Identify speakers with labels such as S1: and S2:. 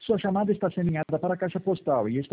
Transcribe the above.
S1: Sua chamada está sendo enviada para a caixa postal e está